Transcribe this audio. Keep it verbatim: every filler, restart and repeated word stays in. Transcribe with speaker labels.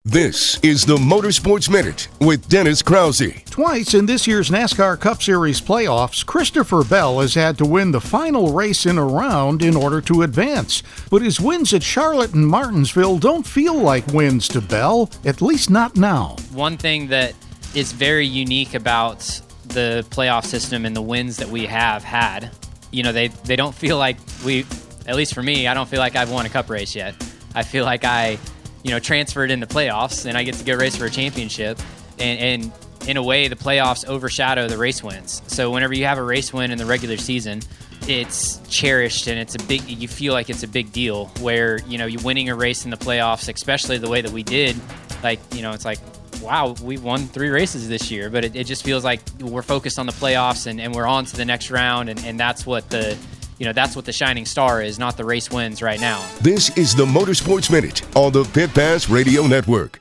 Speaker 1: This is the Motorsports Minute with Dennis Krause.
Speaker 2: Twice in this year's NASCAR Cup Series playoffs, Christopher Bell has had to win the final race in a round in order to advance. But his wins at Charlotte and Martinsville don't feel like wins to Bell, at least not now.
Speaker 3: One thing that is very unique about the playoff system and the wins that we have had, you know, they, they don't feel like we, at least for me, I don't feel like I've won a cup race yet. I feel like I, you know, transferred in the playoffs and I get to go race for a championship. And, and in a way, the playoffs overshadow the race wins. So whenever you have a race win in the regular season, it's cherished and it's a big, you feel like it's a big deal where, you know, you're winning a race in the playoffs, especially the way that we did. Like, you know, it's like, wow, we won three races this year, but it, it just feels like we're focused on the playoffs and, and we're on to the next round. And, and that's what the, you know, that's what the shining star is, not the race wins right now.
Speaker 1: This is the Motorsports Minute on the Pit Pass Radio Network.